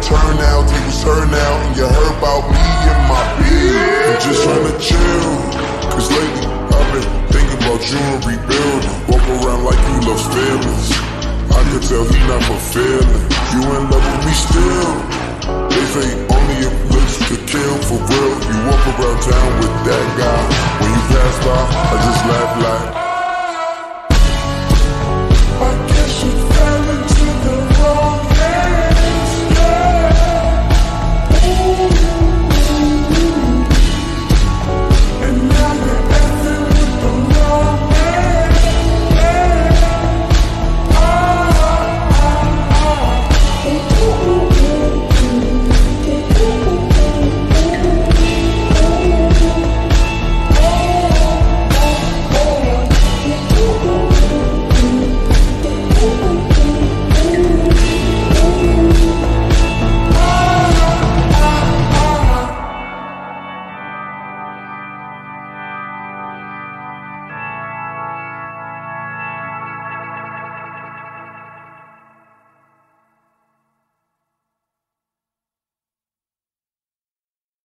turn out, tables turn out, and you heard about me and my beard. I'm just trying to chill, cause lately I've been thinking about you and rebuilding. Walk around like you love feelings, I could tell he not fulfilling.